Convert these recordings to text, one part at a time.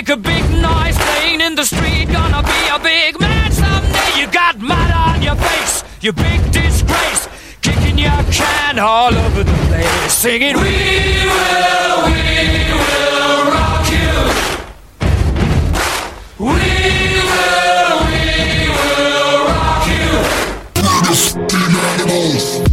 make a big noise playing in the street. Gonna be a big man someday. You got mud on your face, you big disgrace. Kicking your can all over the place, singing, we will rock you. We will rock you. We're the fucking animals.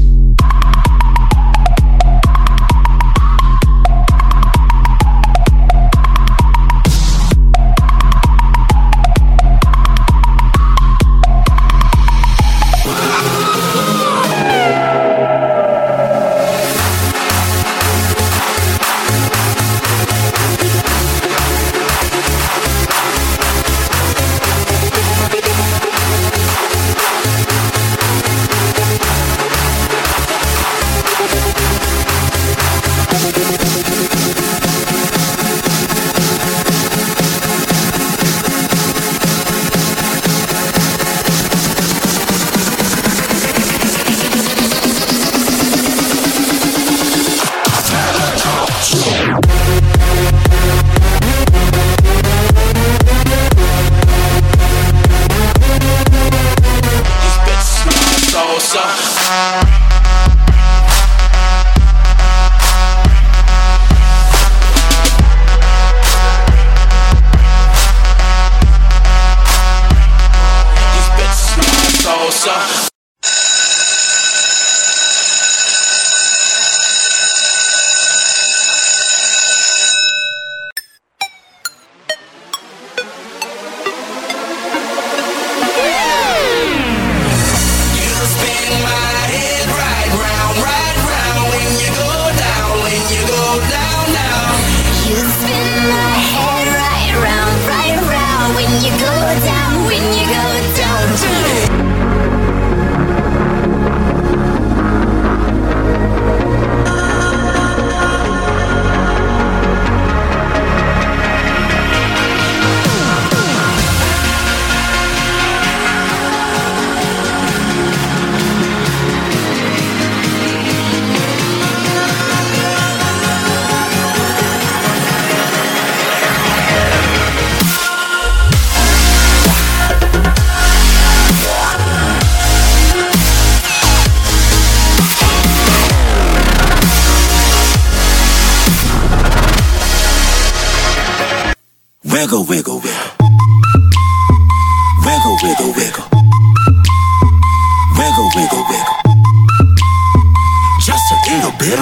Wiggle, wiggle, wiggle. Wiggle, wiggle, wiggle. Wiggle, wiggle, wiggle. Just a little bit.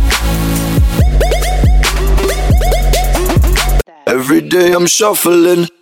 Every day I'm shuffling,